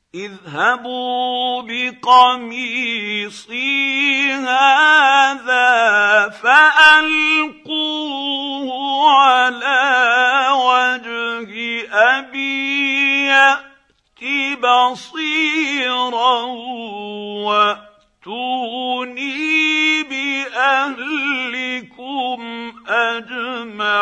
اذهبوا بقميصي هذا فألقوه على وجه أبي يأت بصيرا وأتوني بأهلكم أجمعين.